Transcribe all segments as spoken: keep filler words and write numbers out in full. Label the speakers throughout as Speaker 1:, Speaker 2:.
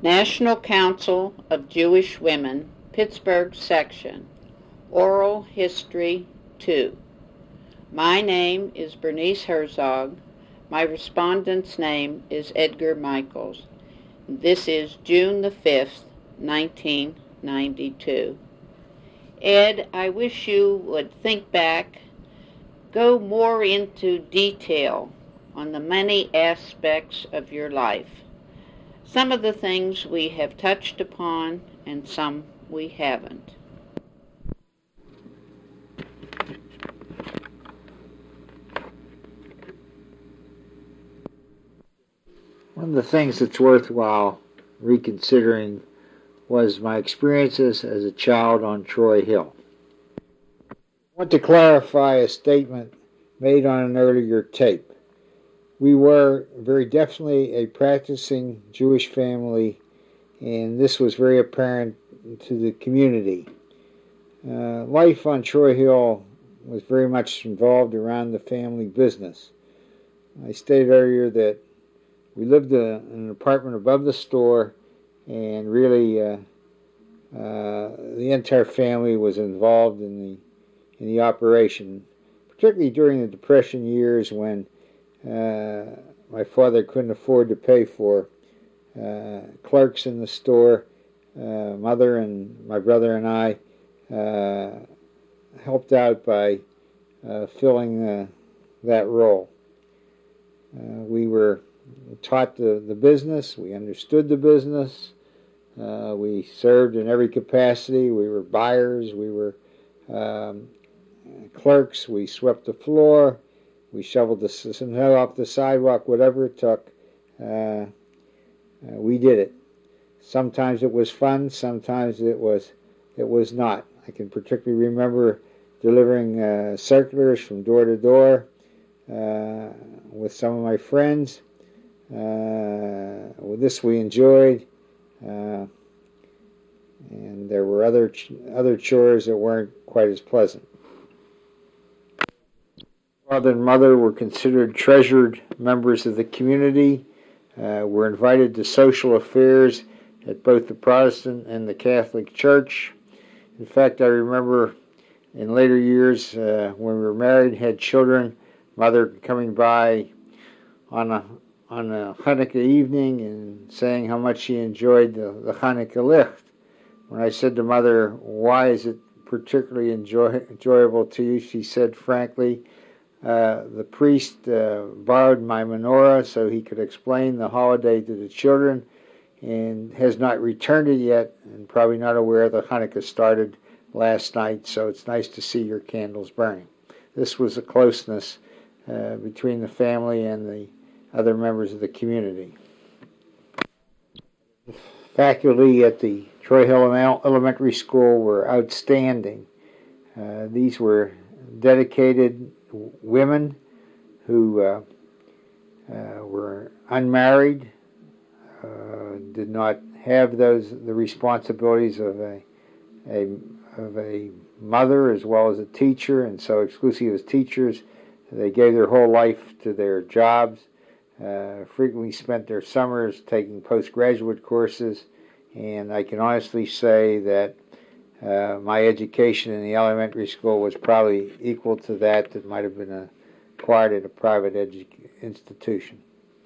Speaker 1: National Council of Jewish Women, Pittsburgh Section, Oral History two. My name is Bernice Herzog. My respondent's name is Edgar Michaels. This is June the fifth, nineteen ninety-two. Ed, I wish you would think back, go more into detail on the many aspects of your life. Some of the things we have touched upon and some we haven't.
Speaker 2: One of the things that's worthwhile reconsidering was my experiences as a child on Troy Hill. I want to clarify a statement made on an earlier tape. We were very definitely a practicing Jewish family, and this was very apparent to the community. Uh, life on Troy Hill was very much involved around the family business. I stated earlier that we lived in an apartment above the store, and really uh, uh, the entire family was involved in the in the operation, particularly during the Depression years when uh, my father couldn't afford to pay for uh, clerks in the store. Uh, mother and my brother and I uh, helped out by uh, filling uh, that role. Uh, we were taught the, the business, we understood the business, uh, we served in every capacity. We were buyers, we were um, clerks, we swept the floor, we shoveled the snow off the sidewalk, whatever it took, uh, uh, we did it. Sometimes it was fun, sometimes it was it was not. I can particularly remember delivering uh, circulars from door to door uh, with some of my friends. Uh, well, this we enjoyed, uh, and there were other ch- other chores that weren't quite as pleasant. Father and mother were considered treasured members of the community, uh, were invited to social affairs at both the Protestant and the Catholic Church. In fact, I remember in later years uh, when we were married, had children, mother coming by on a on a Hanukkah evening and saying how much she enjoyed the, the Hanukkah licht. When I said to mother, why is it particularly enjoy, enjoyable to you, she said frankly, uh, the priest uh, borrowed my menorah so he could explain the holiday to the children and has not returned it yet, and probably not aware the Hanukkah started last night, so it's nice to see your candles burning. This was a closeness uh, between the family and the other members of the community. Faculty at the Troy Hill Elementary School were outstanding. Uh, these were dedicated women who uh, uh, were unmarried, uh, did not have those the responsibilities of a, a of a mother as well as a teacher, and so exclusively as teachers, they gave their whole life to their jobs. Uh, frequently spent their summers taking postgraduate courses, and I can honestly say that uh, my education in the elementary school was probably equal to that that might have been acquired at a private edu- institution.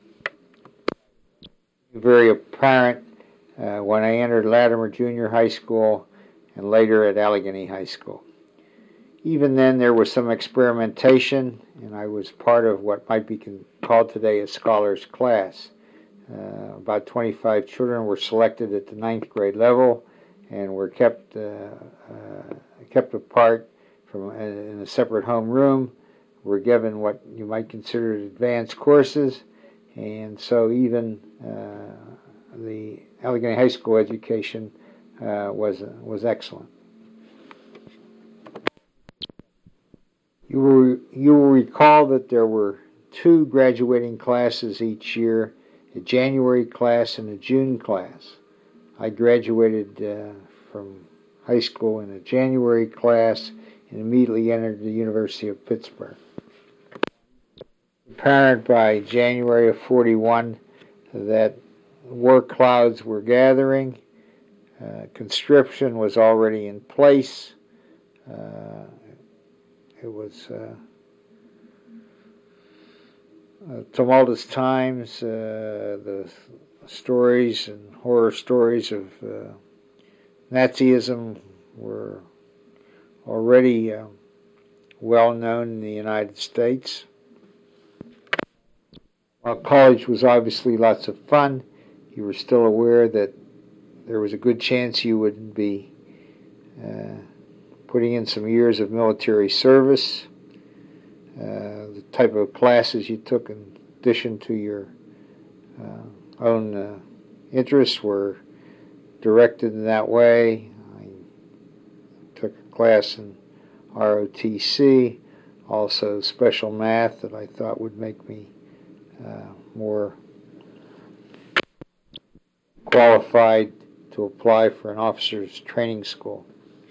Speaker 2: Very apparent uh, when I entered Latimer Junior High School and later at Allegheny High School. Even then, there was some experimentation, and I was part of what might be called today a scholars class. Uh, about twenty-five children were selected at the ninth grade level and were kept uh, uh, kept apart from uh, in a separate home room. Were given what you might consider advanced courses, and so even uh, the Allegheny High School education uh, was was excellent. You will, you will recall that there were two graduating classes each year, a January class and a June class. I graduated uh, from high school in a January class and immediately entered the University of Pittsburgh. Apparent by January of forty-one that war clouds were gathering. Uh, conscription was already in place. Uh, it was uh, uh, tumultuous times. Uh, the stories and horror stories of uh, Nazism were already uh, well known in the United States. While college was obviously lots of fun, you were still aware that there was a good chance you would be uh, putting in some years of military service. Uh, the type of classes you took in addition to your uh, own uh, interests were directed in that way. I took a class in R O T C, also special math that I thought would make me uh, more qualified to apply for an officer's training school.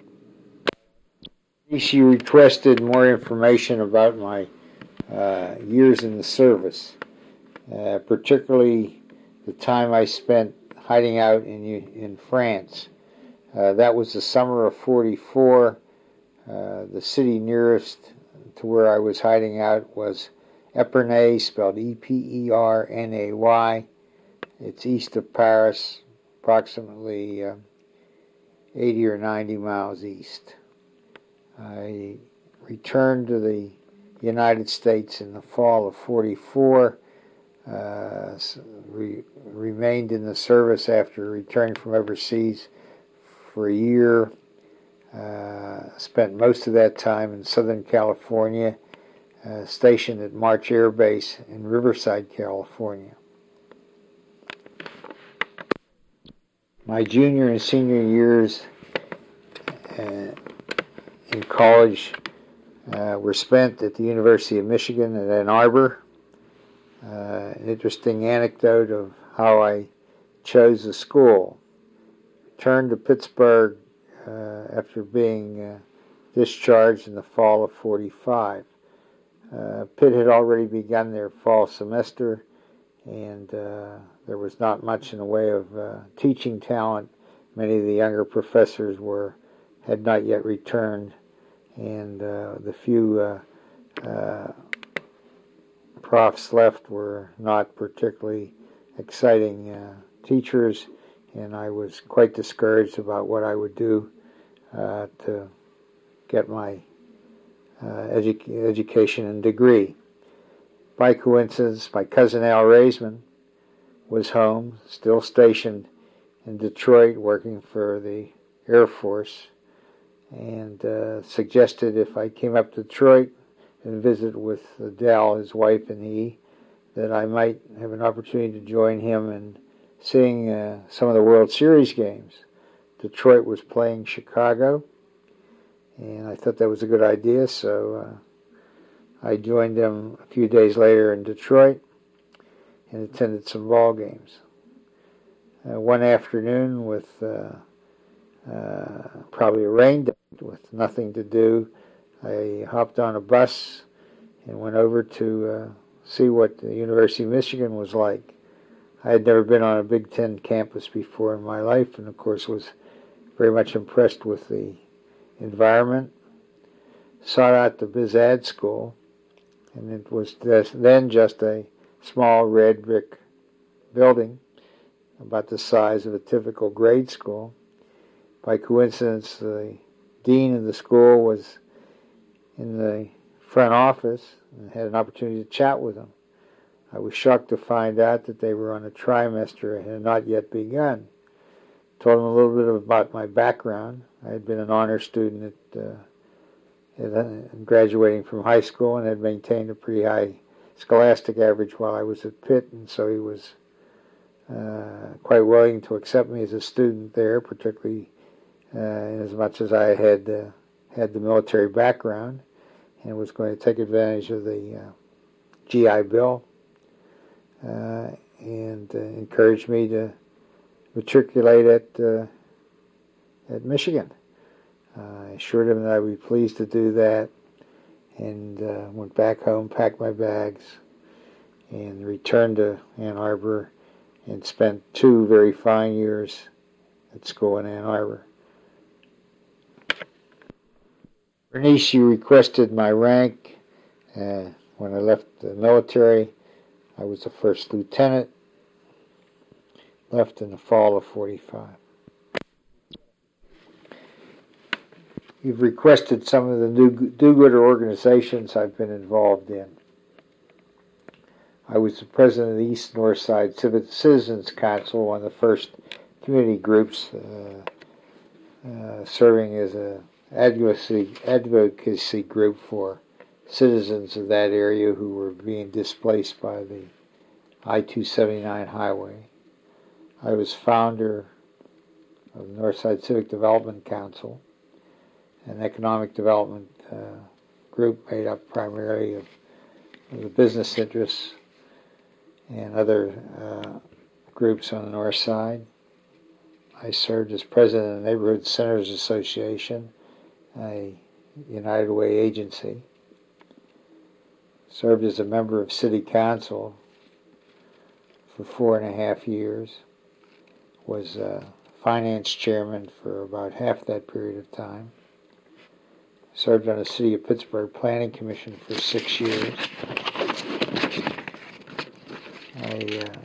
Speaker 2: She requested more information about my uh, years in the service, uh, particularly the time I spent hiding out in in France. Uh, that was the summer of forty-four. Uh, the city nearest to where I was hiding out was Epernay, spelled E P E R N A Y. It's east of Paris, approximately uh, eighty or ninety miles east. I returned to the United States in the fall of forty-four, uh, re- remained in the service after returning from overseas for a year, uh, spent most of that time in Southern California, uh, stationed at March Air Base in Riverside, California. My junior and senior years uh, in college uh, were spent at the University of Michigan at Ann Arbor. Uh, an interesting anecdote of how I chose the school. Returned to Pittsburgh uh, after being uh, discharged in the fall of forty-five. Uh, Pitt had already begun their fall semester, and uh, there was not much in the way of uh, teaching talent. Many of the younger professors were had not yet returned, and uh, the few uh, uh, profs left were not particularly exciting uh, teachers, and I was quite discouraged about what I would do uh, to get my uh, edu- education and degree. By coincidence, my cousin Al Raisman was home, still stationed in Detroit, working for the Air Force, and uh, suggested if I came up to Detroit and visit with Dal, his wife, and he, that I might have an opportunity to join him in seeing uh, some of the World Series games. Detroit was playing Chicago, and I thought that was a good idea, so uh, I joined them a few days later in Detroit and attended some ball games. Uh, one afternoon, with uh, uh, probably a rain day, with nothing to do, I hopped on a bus and went over to uh, see what the University of Michigan was like. I had never been on a Big Ten campus before in my life, and of course was very much impressed with the environment. Sought out the Biz Ad School, and it was then just a small red brick building about the size of a typical grade school. By coincidence, the dean of the school was in the front office and had an opportunity to chat with him. I was shocked to find out that they were on a trimester and had not yet begun. Told him a little bit about my background. I had been an honor student at, uh, at uh, graduating from high school and had maintained a pretty high scholastic average while I was at Pitt, and so he was uh, quite willing to accept me as a student there, particularly uh, in as much as I had uh, had the military background and was going to take advantage of the uh, G I Bill, uh, and uh, encouraged me to matriculate at uh, at Michigan. Uh, I assured him that I would be pleased to do that, and uh, went back home, packed my bags, and returned to Ann Arbor, and spent two very fine years at school in Ann Arbor. Bernice, you requested my rank. Uh, when I left the military, I was the first lieutenant, left in the fall of forty-five. You've requested some of the new do-gooder organizations I've been involved in. I was the president of the East North Side Citizens Council, one of the first community groups uh, uh, serving as an advocacy, advocacy group for citizens of that area who were being displaced by the I two seventy-nine highway. I was founder of the Northside Civic Development Council, an economic development uh, group made up primarily of, of the business interests and other uh, groups on the north side. I served as president of the Neighborhood Centers Association, a United Way agency. Served as a member of City Council for four and a half years. Was uh, finance chairman for about half that period of time. Served on the City of Pittsburgh Planning Commission for six years. I uh,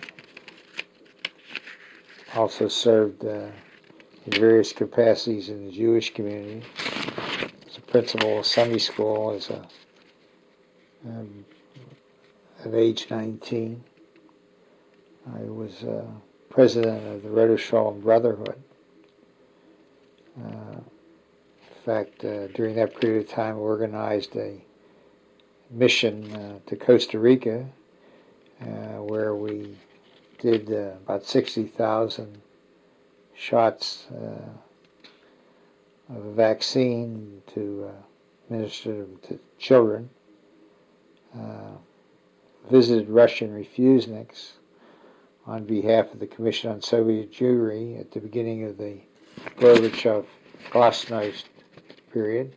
Speaker 2: also served uh, in various capacities in the Jewish community. As a principal of Sunday school as a, um, at age nineteen. I was uh, president of the Red Shalom Brotherhood. Uh, in fact, uh, during that period of time, I organized a mission uh, to Costa Rica uh, where we did uh, about sixty thousand shots uh, of a vaccine to uh, administer them to children. Uh, visited Russian refuseniks on behalf of the Commission on Soviet Jewry at the beginning of the Gorbachev-Glasnost period.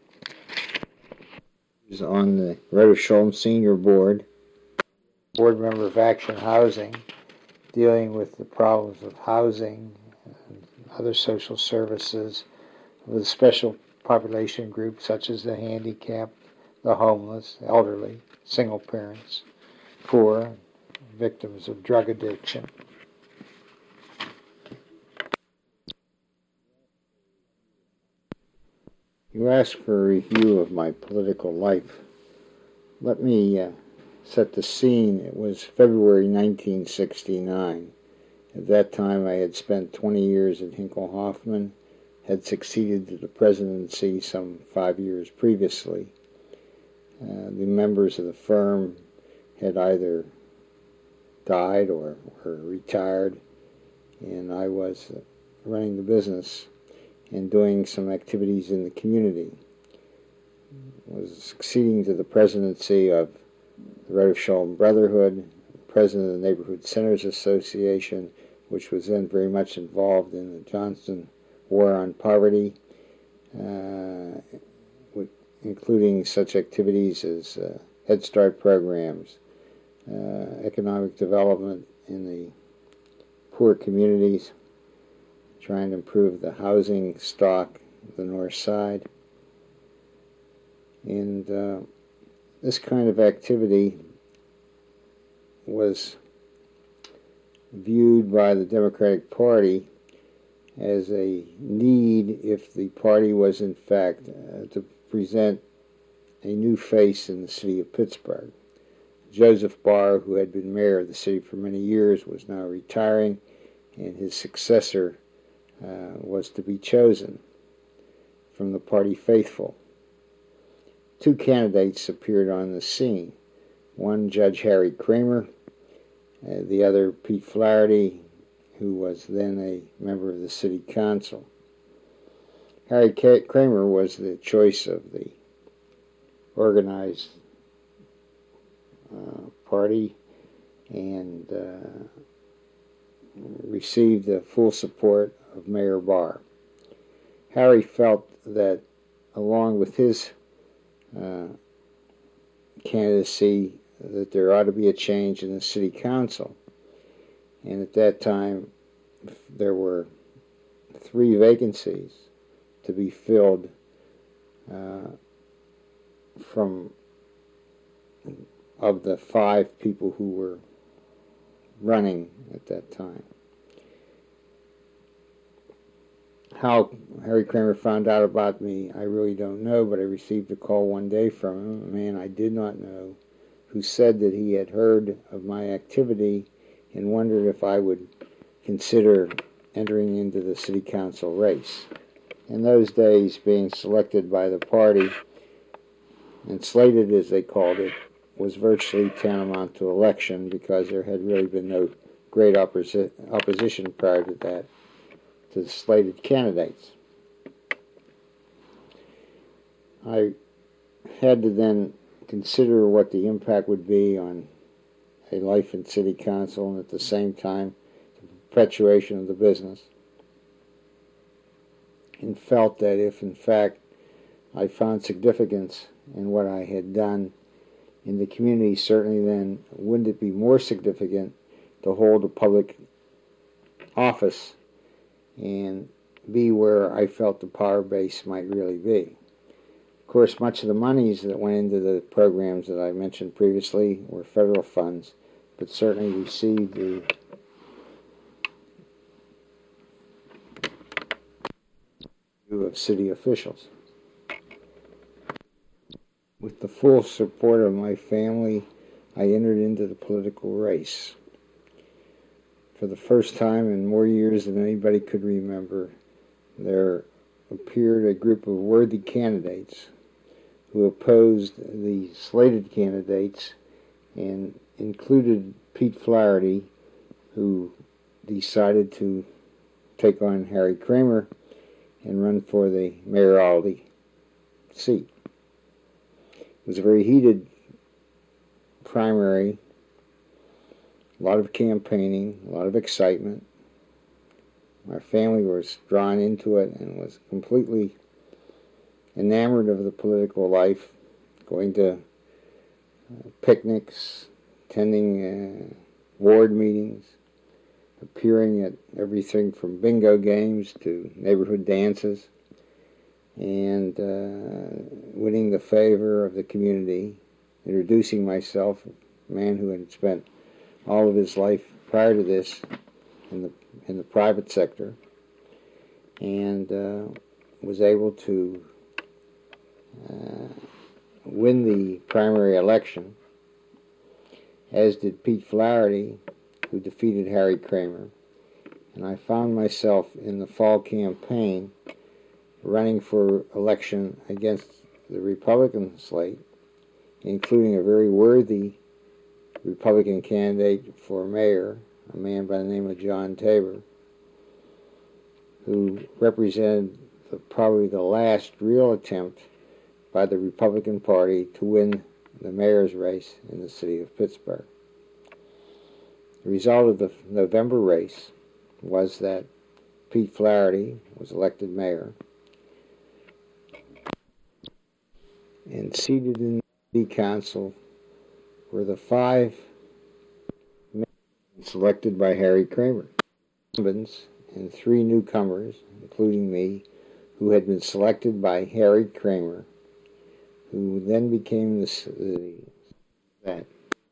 Speaker 2: He was on the Red Shalom Senior Board, board member of Action Housing, dealing with the problems of housing and other social services with special population groups such as the handicapped, the homeless, elderly, single parents, poor, victims of drug addiction. You asked for a review of my political life. Let me uh, set the scene. It was February nineteen sixty-nine. At that time, I had spent twenty years at Hinkle Hoffman, had succeeded to the presidency some five years previously. Uh, the members of the firm had either died or were retired, and I was uh, running the business and doing some activities in the community. I was succeeding to the presidency of the Red Shalom Brotherhood, president of the Neighborhood Centers Association, which was then very much involved in the Johnson War on Poverty, uh, with, including such activities as uh, Head Start programs, uh, economic development in the poor communities, trying to improve the housing stock of the north side. And uh, this kind of activity was viewed by the Democratic Party as a need if the party was in fact uh, to present a new face in the city of Pittsburgh. Joseph Barr, who had been mayor of the city for many years, was now retiring, and his successor uh, was to be chosen from the party faithful. Two candidates appeared on the scene. One, Judge Harry Kramer, uh, the other, Pete Flaherty, who was then a member of the city council. Harry K- Kramer was the choice of the organized uh, party and uh, received the full support of Mayor Barr. Harry felt that along with his uh, candidacy that there ought to be a change in the city council. And at that time, there were three vacancies to be filled uh, from of the five people who were running at that time. How Harry Kramer found out about me, I really don't know, but I received a call one day from him, a man I did not know, who said that he had heard of my activity and wondered if I would consider entering into the city council race. In those days, being selected by the party, and slated as they called it, was virtually tantamount to election because there had really been no great opposi- opposition prior to that to the slated candidates. I had to then consider what the impact would be on a life in city council and at the same time the perpetuation of the business, and felt that if in fact I found significance in what I had done in the community, certainly then wouldn't it be more significant to hold a public office and be where I felt the power base might really be. Of course, much of the monies that went into the programs that I mentioned previously were federal funds, but certainly received the view of city officials. With the full support of my family, I entered into the political race. For the first time in more years than anybody could remember, there appeared a group of worthy candidates who opposed the slated candidates and included Pete Flaherty, who decided to take on Harry Kramer and run for the mayoralty seat. It was a very heated primary, a lot of campaigning, a lot of excitement. My family was drawn into it and was completely enamored of the political life, going to uh, picnics, attending uh, ward meetings, appearing at everything from bingo games to neighborhood dances, and uh, winning the favor of the community, introducing myself, a man who had spent all of his life prior to this in the in the private sector, and uh, was able to uh, win the primary election, as did Pete Flaherty, who defeated Harry Kramer. And I found myself in the fall campaign running for election against the Republican slate, including a very worthy Republican candidate for mayor, a man by the name of John Tabor, who represented the, probably the last real attempt by the Republican Party to win the mayor's race in the city of Pittsburgh. The result of the November race was that Pete Flaherty was elected mayor, and seated in the city council were the five men selected by Harry Kramer, incumbents and three newcomers, including me, who had been selected by Harry Kramer, who then became the, the that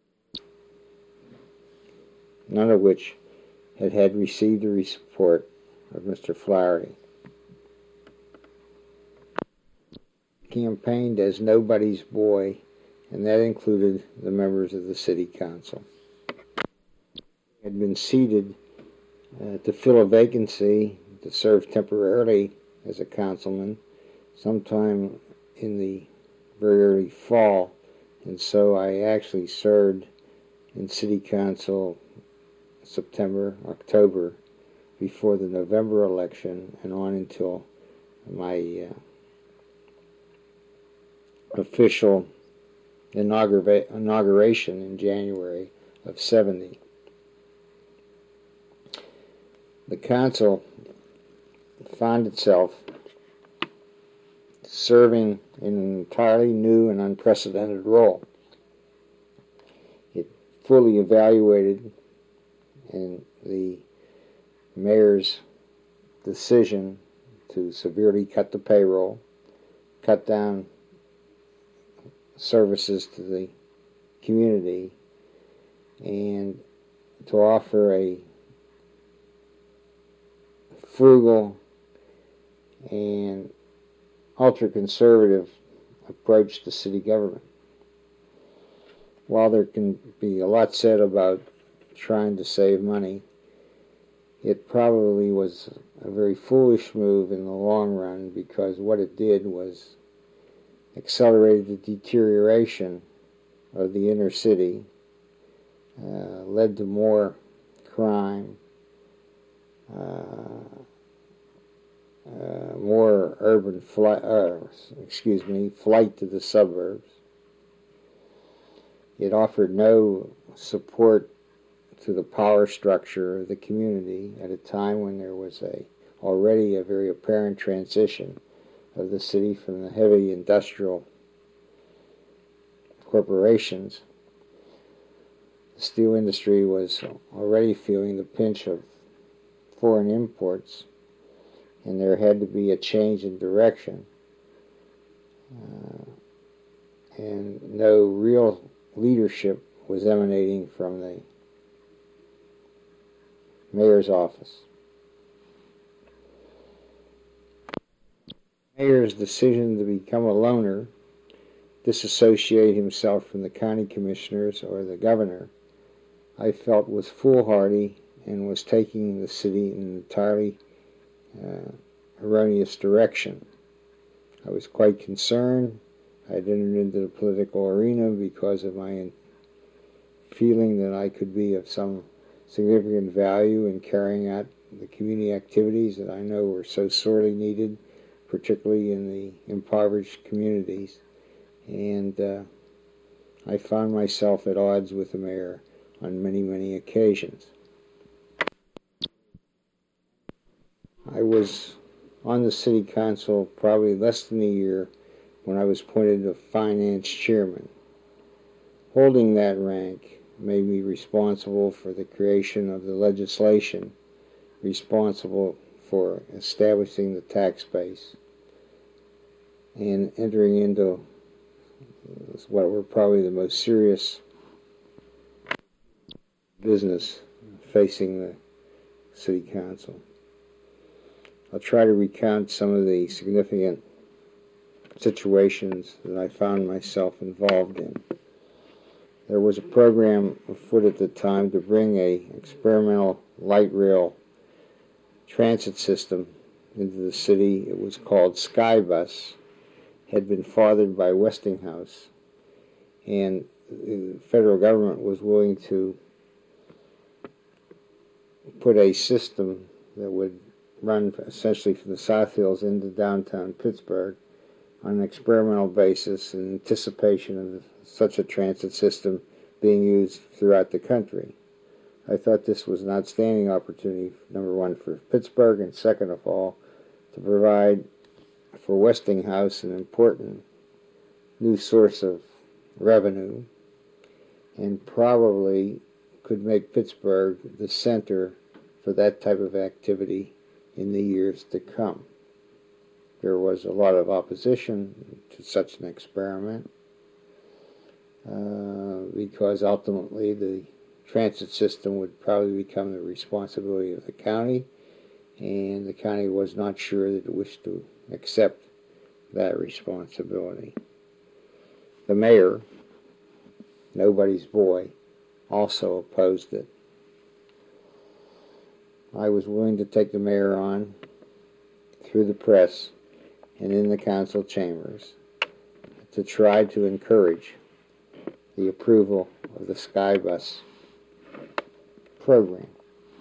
Speaker 2: none of which had had received the support of Mister Flaherty. Campaigned as nobody's boy, and that included the members of the city council. Had been seated uh, to fill a vacancy to serve temporarily as a councilman sometime in the very early fall, and so I actually served in city council September, October, before the November election, and on until my uh, official inaugura- inauguration in January of seventy. The council found itself serving in an entirely new and unprecedented role. It fully evaluated and the mayor's decision to severely cut the payroll, cut down services to the community, and to offer a frugal and ultra-conservative approach to city government. While there can be a lot said about trying to save money, it probably was a very foolish move in the long run, because what it did was accelerated the deterioration of the inner city, uh, led to more crime, uh, uh, more urban flight, uh, excuse me, flight to the suburbs. It offered no support to the power structure of the community at a time when there was a already a very apparent transition of the city from the heavy industrial corporations. The steel industry was already feeling the pinch of foreign imports, and there had to be a change in direction. Uh, and no real leadership was emanating from the mayor's office. The mayor's decision to become a loner, disassociate himself from the county commissioners or the governor, I felt was foolhardy and was taking the city in an entirely uh, erroneous direction. I was quite concerned. I had entered into the political arena because of my feeling that I could be of some significant value in carrying out the community activities that I know were so sorely needed, particularly in the impoverished communities. And uh, I found myself at odds with the mayor on many, many occasions. I was on the city council probably less than a year when I was appointed a finance chairman. Holding that rank made me responsible for the creation of the legislation, responsible for establishing the tax base, and entering into what were probably the most serious business facing the city council. I'll try to recount some of the significant situations that I found myself involved in. There was a program afoot at the time to bring a experimental light rail transit system into the city. It was called Skybus, had been fathered by Westinghouse, and the federal government was willing to put a system that would run essentially from the South Hills into downtown Pittsburgh on an experimental basis in anticipation of such a transit system being used throughout the country. I thought this was an outstanding opportunity, number one, for Pittsburgh, and second of all, to provide for Westinghouse an important new source of revenue, and probably could make Pittsburgh the center for that type of activity in the years to come. There was a lot of opposition to such an experiment uh, because ultimately the transit system would probably become the responsibility of the county, and the county was not sure that it wished to accept that responsibility. The mayor, nobody's boy, also opposed it. I was willing to take the mayor on through the press and in the council chambers to try to encourage the approval of the Skybus program.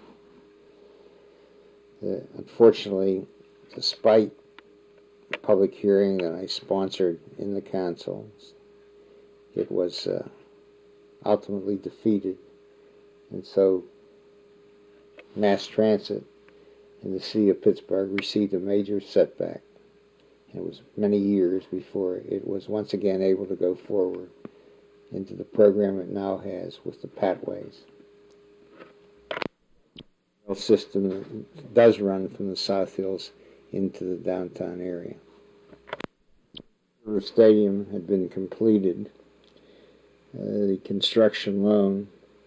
Speaker 2: Uh, unfortunately, despite the public hearing that I sponsored in the council, it was uh, ultimately defeated, and so mass transit in the city of Pittsburgh received a major setback. It was many years before it was once again able to go forward into the program it now has with the Pathways. system that does run from the South Hills into the downtown area. The stadium had been completed. Uh, the construction loan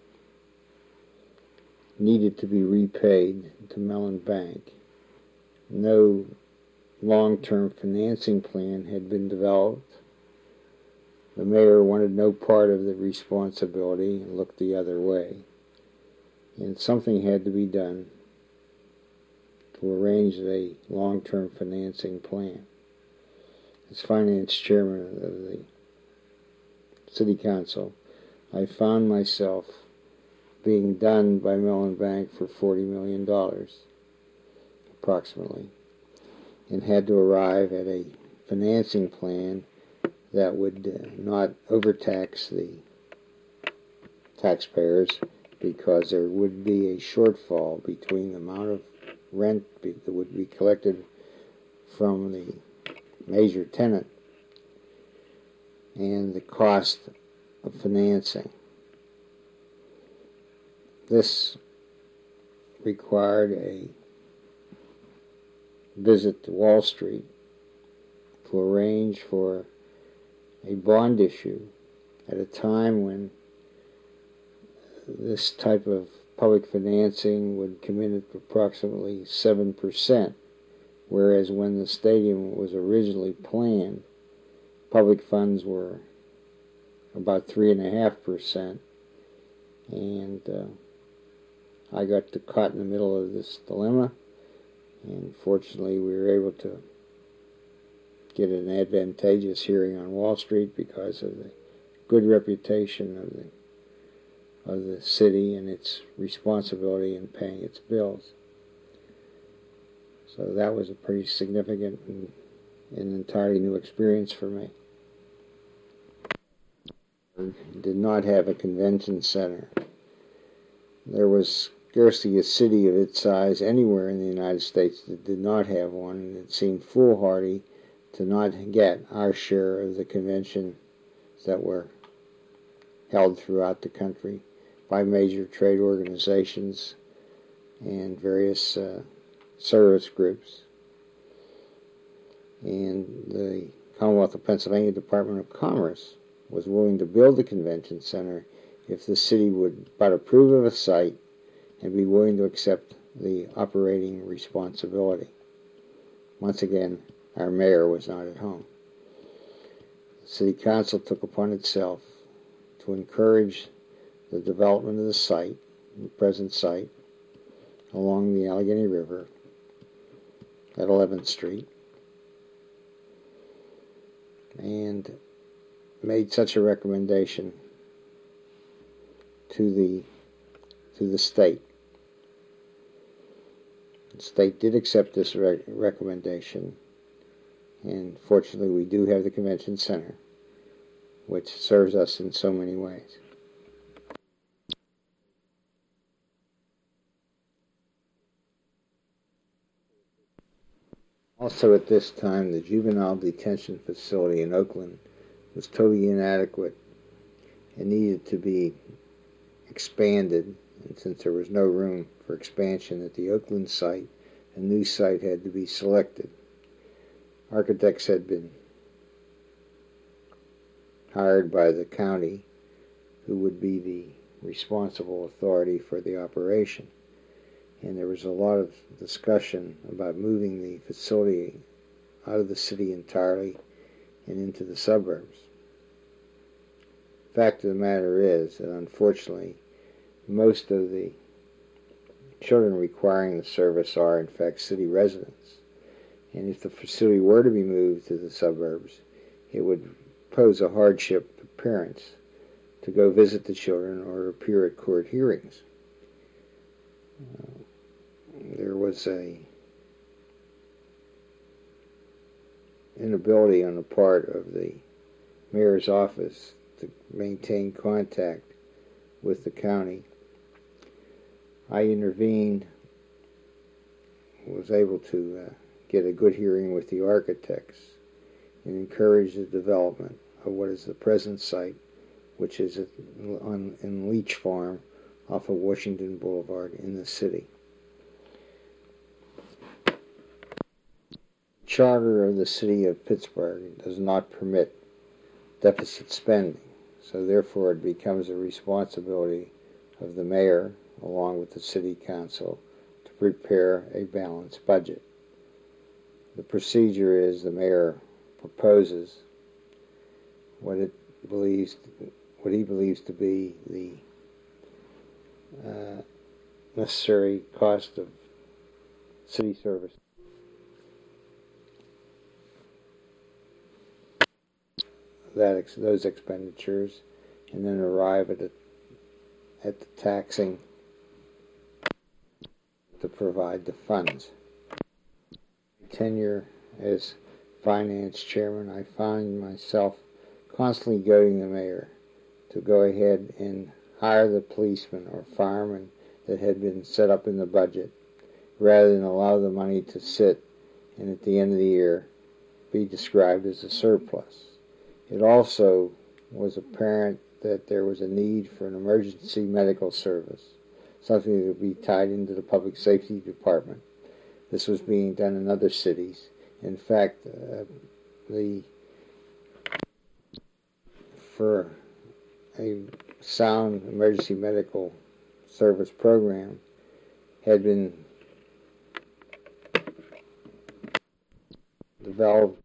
Speaker 2: needed to be repaid to Mellon Bank. No long-term financing plan had been developed. The mayor wanted no part of the responsibility and looked the other way. And something had to be done to arrange a long-term financing plan. As finance chairman of the city council, I found myself being done by Mellon Bank for forty million dollars, approximately, and had to arrive at a financing plan that would uh, not overtax the taxpayers, because there would be a shortfall between the amount of rent that would be collected from the major tenant and the cost of financing. This required a visit to Wall Street to arrange for a bond issue at a time when this type of public financing would come in at approximately seven percent, whereas when the stadium was originally planned, public funds were about three point five percent, and uh, I got caught in the middle of this dilemma, and fortunately we were able to get an advantageous hearing on Wall Street because of the good reputation of the of the city and its responsibility in paying its bills. So that was a pretty significant and an entirely new experience for me. Did not have a convention center. There was scarcely a city of its size anywhere in the United States that did not have one, and it seemed foolhardy to not get our share of the conventions that were held throughout the country by major trade organizations and various uh, service groups. And the Commonwealth of Pennsylvania Department of Commerce was willing to build the convention center if the city would but approve of a site and be willing to accept the operating responsibility. Once again, our mayor was not at home. The city council took upon itself to encourage the development of the site, the present site, along the Allegheny River at eleventh Street, and made such a recommendation to the to the state. The state did accept this re recommendation, and fortunately we do have the convention center, which serves us in so many ways. Also at this time, the juvenile detention facility in Oakland was totally inadequate and needed to be expanded, and since there was no room for expansion at the Oakland site, a new site had to be selected. Architects had been hired by the county, who would be the responsible authority for the operation, and there was a lot of discussion about moving the facility out of the city entirely and into the suburbs. The fact of the matter is that unfortunately most of the children requiring the service are in fact city residents, and if the facility were to be moved to the suburbs, it would pose a hardship to parents to go visit the children or appear at court hearings. Uh, there was a inability on the part of the mayor's office to maintain contact with the county. I intervened, was able to uh, get a good hearing with the architects and encourage the development of what is the present site, which is at, on, in Leach Farm off of Washington Boulevard in the city. charter of the city of Pittsburgh does not permit deficit spending, so therefore it becomes a responsibility of the mayor, along with the city council, to prepare a balanced budget. The procedure is the mayor proposes what it believes, what he believes to be the uh, necessary cost of city service. That ex those expenditures, and then arrive at a, at the taxing to provide the funds. Tenure as finance chairman, I find myself constantly goading the mayor to go ahead and hire the policemen or firemen that had been set up in the budget, rather than allow the money to sit and at the end of the year be described as a surplus. It also was apparent that there was a need for an emergency medical service, something that would be tied into the public safety department. This was being done in other cities. In fact, uh, the for a sound emergency medical service program had been developed